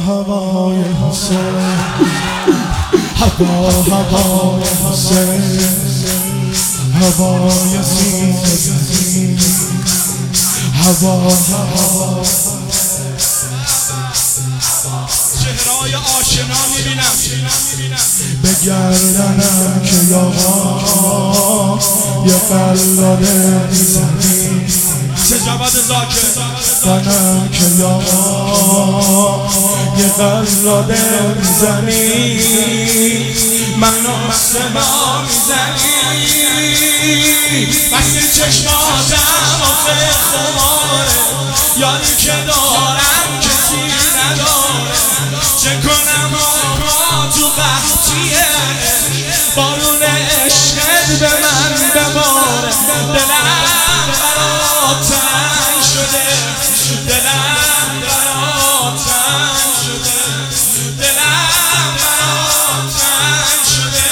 هوای حسین، هوای حسین، هوای زین هوا چهرهای آشنا میبینم بگردنم که یاغا یه قلاده میزنی، چه جواد زاکر دنم که یاغا یه قلاده میزنی، منو سما میزنی، بس چشماتم آخه خماره، یادی که دارم کسی نداره، چه کنم آقا تو قحطیه، بارون عشقت به من بباره، دلم برات تنگ شده، دلم برات تنگ شده، دلم برات تنگ شده.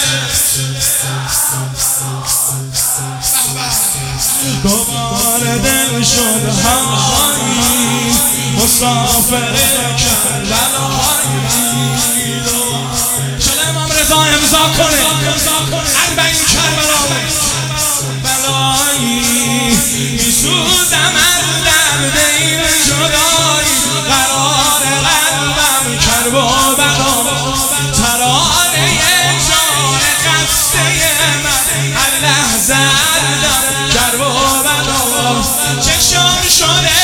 دوباره دل شد هوایی مسافر کربلایی، شده امام رضا امضا کنه 40 کربلا بلایی، میسوزم از درد این جدایی، قرار قلبم کرب و بلا، ترانه جان خسته من هر لحظه دارم کرب و بلا، چشم شده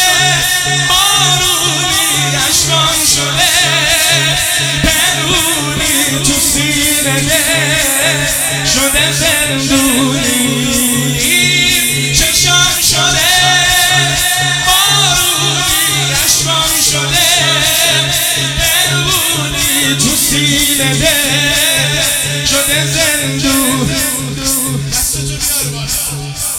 بارونی، اشکام شده پنهونی، تو سینه شده زندونی، چشم شده بارونی، اشکام شده پنهونی، تو سینه شده زندونی. دستتو بیار بالا.